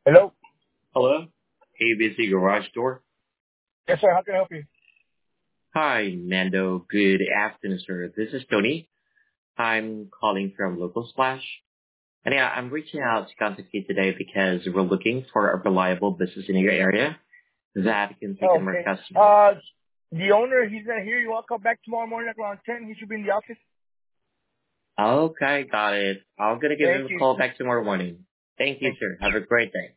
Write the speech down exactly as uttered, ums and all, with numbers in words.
Hello? Hello? A B C Garage Door. Yes, sir. How can I help you? Hi, Nando. Good afternoon, sir. This is Tony. I'm calling from Local Splash. And yeah, I'm reaching out to contact you today because we're looking for a reliable business in your area that can take in more Okay. customers. Uh, the owner, he's not here. You want to come back tomorrow morning at around ten? He should be in the office. Okay, got it. I'm gonna give Thank you a you. call back tomorrow morning. Thank you, Thank you. sir. Have a great day.